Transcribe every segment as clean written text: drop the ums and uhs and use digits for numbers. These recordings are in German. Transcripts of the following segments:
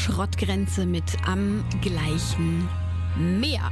Schrottgrenze mit Am gleichen Meer.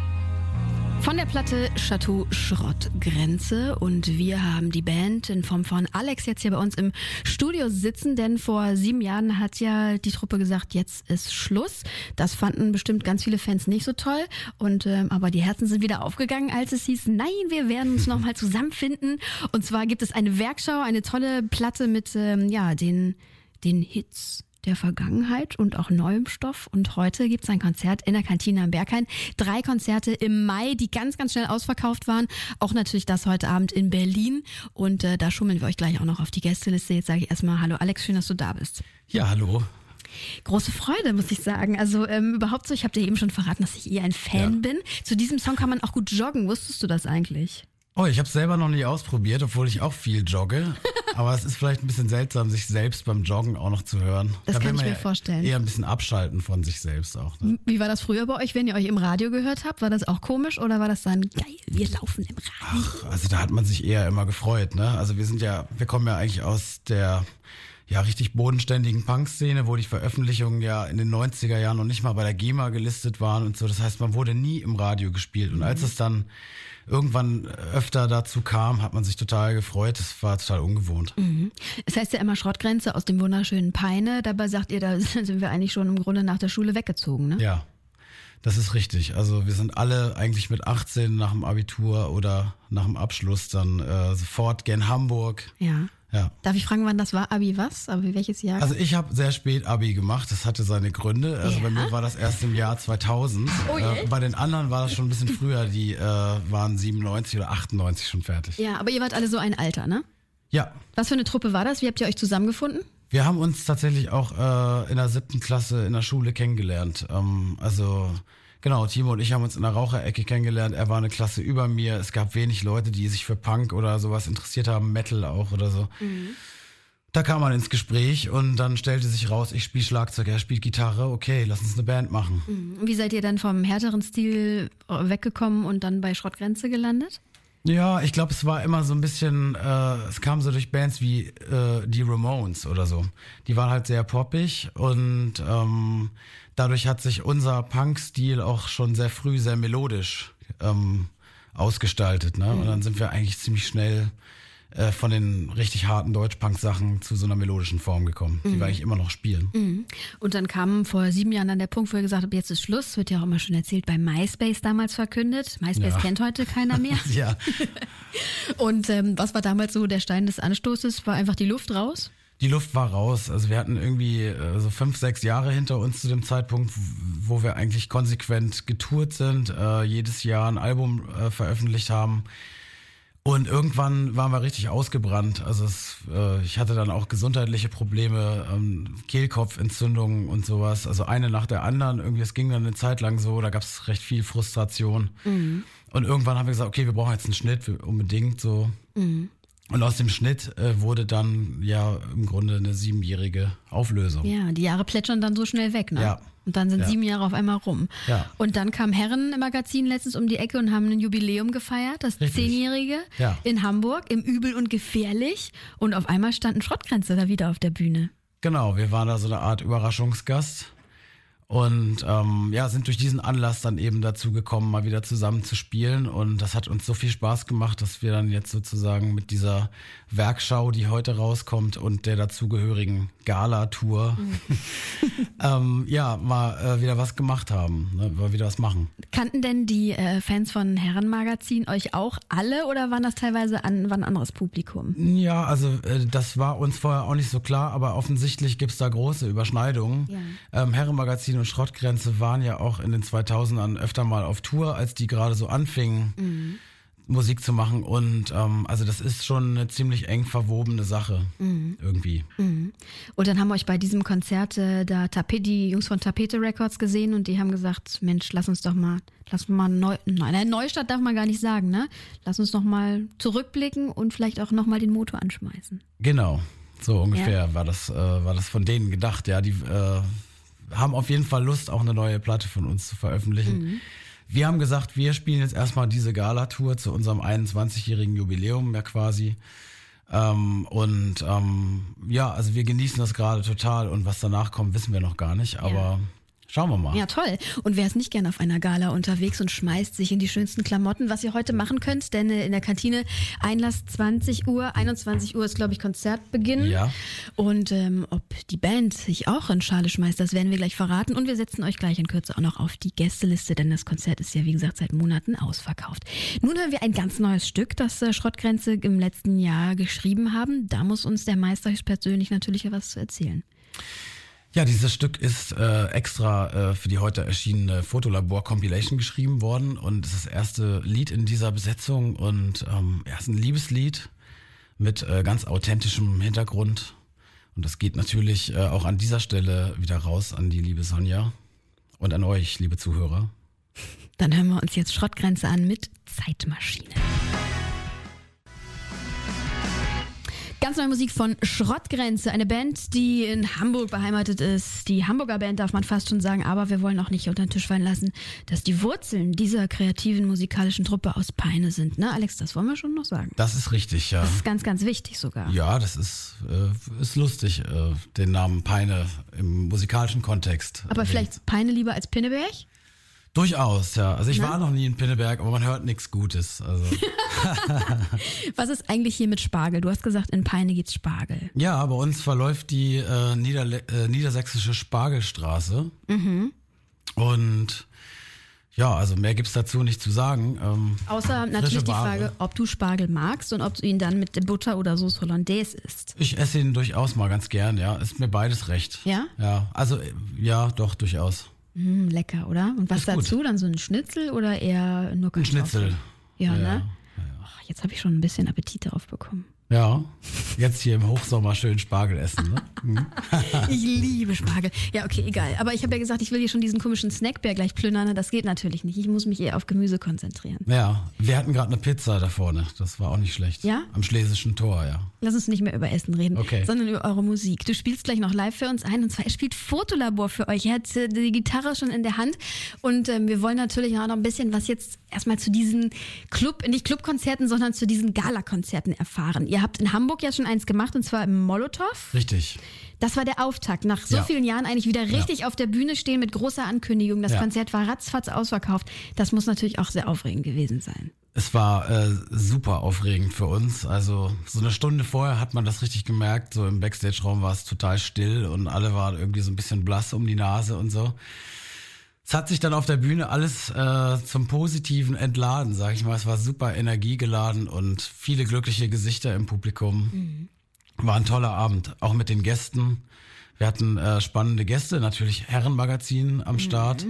Von der Platte Chateau Schrottgrenze, und wir haben die Band in Form von Alex jetzt hier bei uns im Studio sitzen, denn vor 7 Jahren hat ja die Truppe gesagt, jetzt ist Schluss. Das fanden bestimmt ganz viele Fans nicht so toll, und aber die Herzen sind wieder aufgegangen, als es hieß, nein, wir werden uns nochmal zusammenfinden, und zwar gibt es eine Werkschau, eine tolle Platte mit den Hits der Vergangenheit und auch neuem Stoff. Und heute gibt es ein Konzert in der Kantine am Berghain. 3 Konzerte im Mai, die ganz, ganz schnell ausverkauft waren. Auch natürlich das heute Abend in Berlin. Und da schummeln wir euch gleich auch noch auf die Gästeliste. Jetzt sage ich erstmal hallo Alex, schön, dass du da bist. Ja, hallo. Große Freude, muss ich sagen. Also überhaupt so, ich habe dir eben schon verraten, dass ich ein Fan bin. Zu diesem Song kann man auch gut joggen. Wusstest du das eigentlich? Oh, ich habe es selber noch nicht ausprobiert, obwohl ich auch viel jogge. Aber es ist vielleicht ein bisschen seltsam, sich selbst beim Joggen auch noch zu hören. Das da kann ich mir ja vorstellen. Eher ein bisschen abschalten von sich selbst auch. Ne? Wie war das früher bei euch, wenn ihr euch im Radio gehört habt? War das auch komisch oder war das dann geil, wir laufen im Radio? Ach, also da hat man sich eher immer gefreut, ne? Also wir kommen ja eigentlich aus der richtig bodenständigen Punk-Szene, wo die Veröffentlichungen ja in den 90er Jahren noch nicht mal bei der GEMA gelistet waren und so. Das heißt, man wurde nie im Radio gespielt. Und als es dann irgendwann öfter dazu kam, hat man sich total gefreut. Das war total ungewohnt. Mhm. Es heißt ja immer Schrottgrenze aus dem wunderschönen Peine. Dabei sagt ihr, da sind wir eigentlich schon im Grunde nach der Schule weggezogen, ne? Ja, das ist richtig. Also wir sind alle eigentlich mit 18 nach dem Abitur oder nach dem Abschluss dann sofort gen Hamburg. Ja. Ja. Darf ich fragen, wann das war? Abi was? Aber welches Jahr? Also ich habe sehr spät Abi gemacht, das hatte seine Gründe. Also bei mir war das erst im Jahr 2000. Oh je. Bei den anderen war das schon ein bisschen früher, die waren 97 oder 98 schon fertig. Ja, aber ihr wart alle so ein Alter, ne? Ja. Was für eine Truppe war das? Wie habt ihr euch zusammengefunden? Wir haben uns tatsächlich auch in der 7. Klasse in der Schule kennengelernt. Genau, Timo und ich haben uns in der Raucherecke kennengelernt. Er war eine Klasse über mir. Es gab wenig Leute, die sich für Punk oder sowas interessiert haben, Metal auch oder so. Mhm. Da kam man ins Gespräch und dann stellte sich raus, ich spiele Schlagzeug, er spielt Gitarre. Okay, lass uns eine Band machen. Mhm. Wie seid ihr dann vom härteren Stil weggekommen und dann bei Schrottgrenze gelandet? Ja, ich glaube, es war immer so ein bisschen, es kam so durch Bands wie die Ramones oder so. Die waren halt sehr poppig und dadurch hat sich unser Punk-Stil auch schon sehr früh sehr melodisch ausgestaltet, ne? Und dann sind wir eigentlich ziemlich schnell von den richtig harten Deutsch-Punk-Sachen zu so einer melodischen Form gekommen, die wir eigentlich immer noch spielen. Mhm. Und dann kam vor 7 Jahren dann der Punkt, wo ihr gesagt habt, jetzt ist Schluss, wird ja auch immer schon erzählt, bei MySpace damals verkündet. MySpace kennt heute keiner mehr. Ja. Und was war damals so der Stein des Anstoßes? War einfach die Luft raus? Die Luft war raus. Also wir hatten irgendwie so 5, 6 Jahre hinter uns zu dem Zeitpunkt, wo wir eigentlich konsequent getourt sind, jedes Jahr ein Album veröffentlicht haben. Und irgendwann waren wir richtig ausgebrannt. Also ich hatte dann auch gesundheitliche Probleme, Kehlkopfentzündungen und sowas. Also eine nach der anderen. Irgendwie, es ging dann eine Zeit lang so, da gab es recht viel Frustration. Mhm. Und irgendwann haben wir gesagt, okay, wir brauchen jetzt einen Schnitt, unbedingt so. Mhm. Und aus dem Schnitt wurde dann ja im Grunde eine 7-jährige Auflösung. Ja, die Jahre plätschern dann so schnell weg, ne? Ja. Und dann sind 7 Jahre auf einmal rum. Ja. Und dann kam Herrenmagazin letztens um die Ecke und haben ein Jubiläum gefeiert, das 10-jährige in Hamburg, im Übel und Gefährlich. Und auf einmal standen Schrottgrenze da wieder auf der Bühne. Genau, wir waren da so eine Art Überraschungsgast. Und sind durch diesen Anlass dann eben dazu gekommen, mal wieder zusammen zu spielen. Und das hat uns so viel Spaß gemacht, dass wir dann jetzt sozusagen mit dieser Werkschau, die heute rauskommt, und der dazugehörigen Gala-Tour mal wieder was gemacht haben, ne? Mal wieder was machen. Kannten denn die Fans von Herrenmagazin euch auch alle oder waren das teilweise war ein anderes Publikum? Ja, also das war uns vorher auch nicht so klar, aber offensichtlich gibt's da große Überschneidungen. Ja. Herrenmagazin und Schrottgrenze waren ja auch in den 2000ern öfter mal auf Tour, als die gerade so anfingen, Musik zu machen. Und also das ist schon eine ziemlich eng verwobene Sache irgendwie. Mhm. Und dann haben wir euch bei diesem Konzert die Jungs von Tapete Records gesehen und die haben gesagt, Mensch, lass mal Neustart darf man gar nicht sagen, ne? Lass uns noch mal zurückblicken und vielleicht auch noch mal den Motor anschmeißen. Genau, so ungefähr war das von denen gedacht. Ja, die haben auf jeden Fall Lust, auch eine neue Platte von uns zu veröffentlichen. Mhm. Wir haben gesagt, wir spielen jetzt erstmal diese Gala-Tour zu unserem 21-jährigen Jubiläum, ja quasi. Also wir genießen das gerade total und was danach kommt, wissen wir noch gar nicht, aber schauen wir mal. Ja, toll. Und wer ist nicht gerne auf einer Gala unterwegs und schmeißt sich in die schönsten Klamotten, was ihr heute machen könnt, denn in der Kantine Einlass 20 Uhr, 21 Uhr ist, glaube ich, Konzertbeginn. Ja. Und ob die Band sich auch in Schale schmeißt, das werden wir gleich verraten. Und wir setzen euch gleich in Kürze auch noch auf die Gästeliste, denn das Konzert ist ja, wie gesagt, seit Monaten ausverkauft. Nun hören wir ein ganz neues Stück, das Schrottgrenze im letzten Jahr geschrieben haben. Da muss uns der Meister persönlich natürlich was zu erzählen. Ja, dieses Stück ist extra für die heute erschienene Fotolabor-Compilation geschrieben worden und es ist das erste Lied in dieser Besetzung und es ist ein Liebeslied mit ganz authentischem Hintergrund und das geht natürlich auch an dieser Stelle wieder raus an die liebe Sonja und an euch, liebe Zuhörer. Dann hören wir uns jetzt Schrottgrenze an mit Zeitmaschine. Ganz neue Musik von Schrottgrenze, eine Band, die in Hamburg beheimatet ist. Die Hamburger Band darf man fast schon sagen, aber wir wollen auch nicht unter den Tisch fallen lassen, dass die Wurzeln dieser kreativen musikalischen Truppe aus Peine sind. Ne, Alex, das wollen wir schon noch sagen. Das ist richtig, ja. Das ist ganz, ganz wichtig sogar. Ja, das ist lustig, den Namen Peine im musikalischen Kontext. Aber vielleicht Peine lieber als Pinneberg? Durchaus, ja. Also ich war noch nie in Pinneberg, aber man hört nichts Gutes. Also. Was ist eigentlich hier mit Spargel? Du hast gesagt, in Peine gibt's Spargel. Ja, bei uns verläuft die niedersächsische Spargelstraße. Mhm. Und ja, also mehr gibt's dazu nicht zu sagen. Außer natürlich die Frage, ob du Spargel magst und ob du ihn dann mit Butter oder Sauce Hollandaise isst. Ich esse ihn durchaus mal ganz gern, ja. Ist mir beides recht. Ja? Ja, also ja, doch, durchaus. Lecker, oder? Und was dazu? Dann so ein Schnitzel oder eher nur Kartoffeln? Ein Schnitzel. Ja, ne? Ja. Oh, jetzt habe ich schon ein bisschen Appetit darauf bekommen. Ja, jetzt hier im Hochsommer schön Spargel essen, ne? Mhm. Ich liebe Spargel. Ja, okay, egal. Aber ich habe ja gesagt, ich will hier schon diesen komischen Snackbär gleich plündern. Das geht natürlich nicht. Ich muss mich eher auf Gemüse konzentrieren. Ja, wir hatten gerade eine Pizza da vorne. Das war auch nicht schlecht. Ja? Am Schlesischen Tor, ja. Lass uns nicht mehr über Essen reden, okay, sondern über eure Musik. Du spielst gleich noch live für uns ein und zwar, er spielt Fotolabor für euch. Er hat die Gitarre schon in der Hand und wir wollen natürlich auch noch ein bisschen was jetzt erstmal zu diesen nicht Clubkonzerten, sondern zu diesen Gala-Konzerten erfahren. Ihr habt in Hamburg ja schon eins gemacht und zwar im Molotow. Richtig. Das war der Auftakt. Nach so vielen Jahren eigentlich wieder richtig auf der Bühne stehen mit großer Ankündigung. Das Konzert war ratzfatz ausverkauft. Das muss natürlich auch sehr aufregend gewesen sein. Es war super aufregend für uns. Also so eine Stunde vorher hat man das richtig gemerkt. So im Backstage-Raum war es total still und alle waren irgendwie so ein bisschen blass um die Nase und so. Es hat sich dann auf der Bühne alles zum Positiven entladen, sag ich mal. Es war super energiegeladen und viele glückliche Gesichter im Publikum. Mhm. War ein toller Abend, auch mit den Gästen. Wir hatten spannende Gäste, natürlich Herrenmagazin am Start.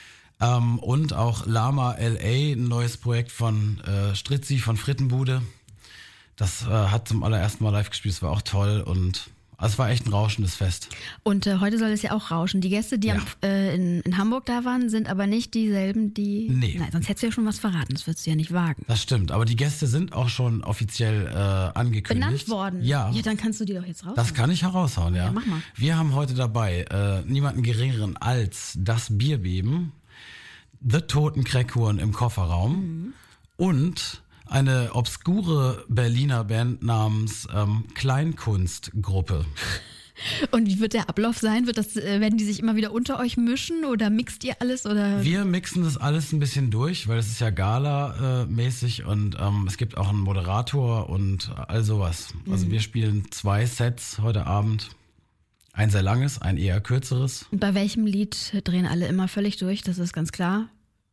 Und auch Lama LA, ein neues Projekt von Stritzi von Frittenbude. Das hat zum allerersten Mal live gespielt, es war auch toll und also es war echt ein rauschendes Fest. Und heute soll es ja auch rauschen. Die Gäste, die in Hamburg da waren, sind aber nicht dieselben, die... Nee. Nein, sonst hättest du ja schon was verraten, das würdest du ja nicht wagen. Das stimmt, aber die Gäste sind auch schon offiziell angekündigt. Benannt worden? Ja. Ja, dann kannst du die doch jetzt raushauen. Das kann ich heraushauen, ja. Ja, mach mal. Wir haben heute dabei niemanden geringeren als das Bierbeben, The Toten Kreckuhren im Kofferraum und eine obskure Berliner Band namens Kleinkunstgruppe. Und wie wird der Ablauf sein? Werden die sich immer wieder unter euch mischen oder mixt ihr alles? Oder? Wir mixen das alles ein bisschen durch, weil es ist ja Gala-mäßig und es gibt auch einen Moderator und all sowas. Also wir spielen 2 Sets heute Abend. Ein sehr langes, ein eher kürzeres. Und bei welchem Lied drehen alle immer völlig durch? Das ist ganz klar.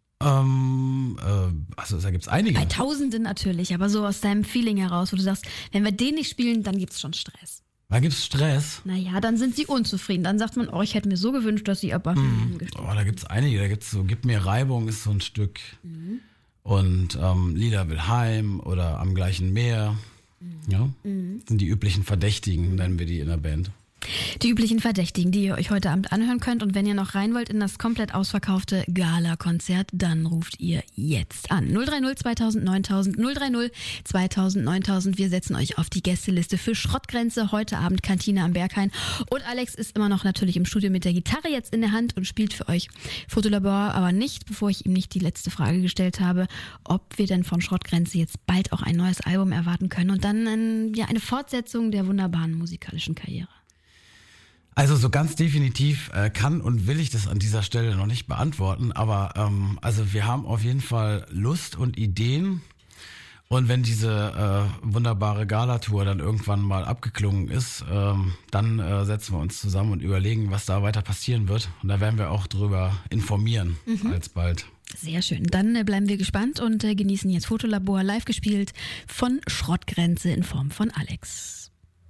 Also da gibt's einige. Bei Tausenden natürlich, aber so aus deinem Feeling heraus, wo du sagst, wenn wir den nicht spielen, dann gibt's schon Stress. Da gibt's Stress? Naja, dann sind sie unzufrieden. Dann sagt man, ich hätte mir so gewünscht, dass sie aber... da gibt's einige. Da gibt's so, Gib mir Reibung ist so ein Stück. Und Lila will heim oder Am gleichen Meer. Ja? Sind die üblichen Verdächtigen, nennen wir die in der Band. Die üblichen Verdächtigen, die ihr euch heute Abend anhören könnt. Und wenn ihr noch rein wollt in das komplett ausverkaufte Gala-Konzert, dann ruft ihr jetzt an. 030 2000 9000, 030 2000 9000. Wir setzen euch auf die Gästeliste für Schrottgrenze. Heute Abend Kantine am Berghain. Und Alex ist immer noch natürlich im Studio mit der Gitarre jetzt in der Hand und spielt für euch Fotolabor. Aber nicht, bevor ich ihm nicht die letzte Frage gestellt habe, ob wir denn von Schrottgrenze jetzt bald auch ein neues Album erwarten können. Und dann eine Fortsetzung der wunderbaren musikalischen Karriere. Also so ganz definitiv kann und will ich das an dieser Stelle noch nicht beantworten, aber also wir haben auf jeden Fall Lust und Ideen, und wenn diese wunderbare Galatour dann irgendwann mal abgeklungen ist, dann setzen wir uns zusammen und überlegen, was da weiter passieren wird, und da werden wir auch drüber informieren alsbald. Sehr schön. Dann bleiben wir gespannt und genießen jetzt Fotolabor live gespielt von Schrottgrenze in Form von Alex.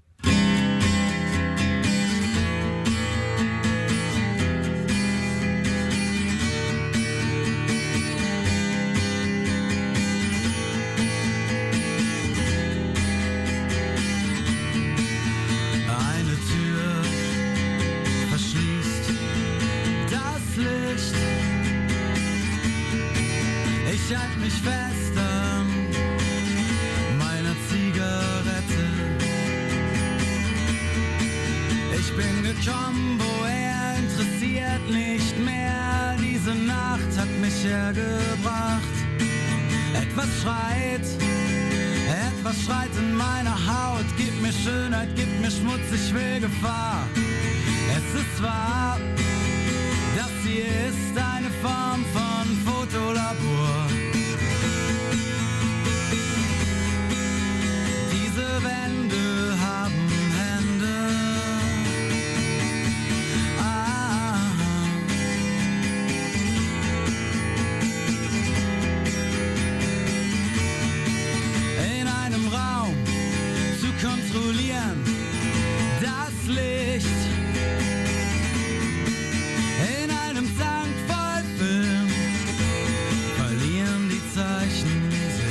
Ich halt mich fest an meiner Zigarette. Ich bin gekommen, wo er interessiert nicht mehr. Diese Nacht hat mich hergebracht. Etwas schreit in meiner Haut. Gib mir Schönheit, gib mir Schmutz, ich will Gefahr. Es ist wahr, das hier ist eine Form von Fotolabor. Diese Wände haben Hände. In einem Raum zu kontrollieren das Licht. In einem Tank voll Film verlieren die Zeichen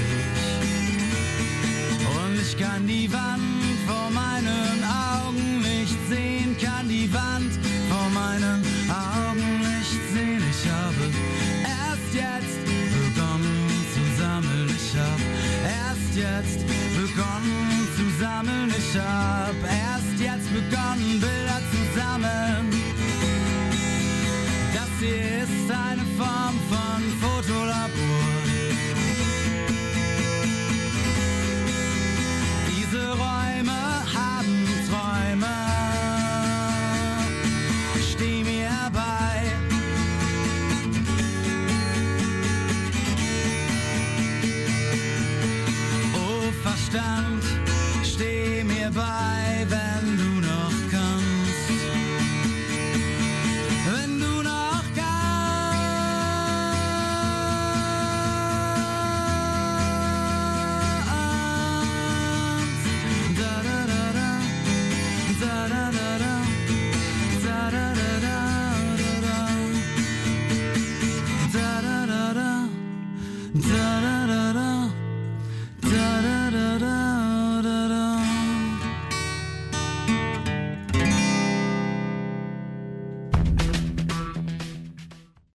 sich. Und ich kann die Wand vor meinen Augen nicht sehen, kann die Wand vor meinen Augen nicht sehen. Ich habe erst jetzt begonnen zu sammeln. Ich hab erst jetzt begonnen zu sammeln. Ich hab erst jetzt begonnen,